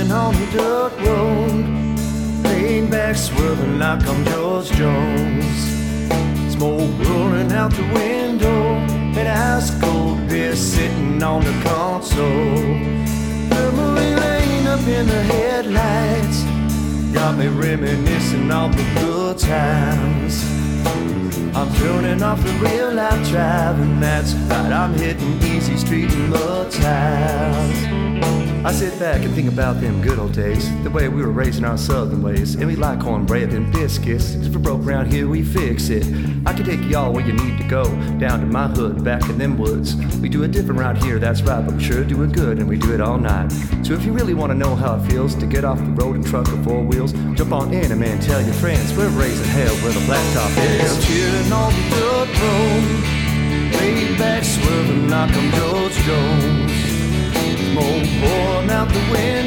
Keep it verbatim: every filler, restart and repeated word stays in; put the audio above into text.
driving on the dirt road, laid back swerving like I'm George Jones. Smoke rolling out the window, and ice cold beer sitting on the console. Memory lane up in the headlights got me reminiscing of the good times. I'm turning off the real life driving, that's right, I'm hitting easy street and mud tires. I sit back and think about them good old days, the way we were raising our southern ways. And we like cornbread and biscuits, if we broke around here we fix it. I can take y'all where you need to go, down to my hood, back in them woods. We do it different round here, that's right, but we sure do it good, and we do it all night. So if you really want to know how it feels to get off the road and truck or four wheels, jump on in and man, tell your friends we're raising hell where the blacktop is. I'm cheering on the dirt road, laid back swerving like I'm George Jones. Smoke pouring out the window,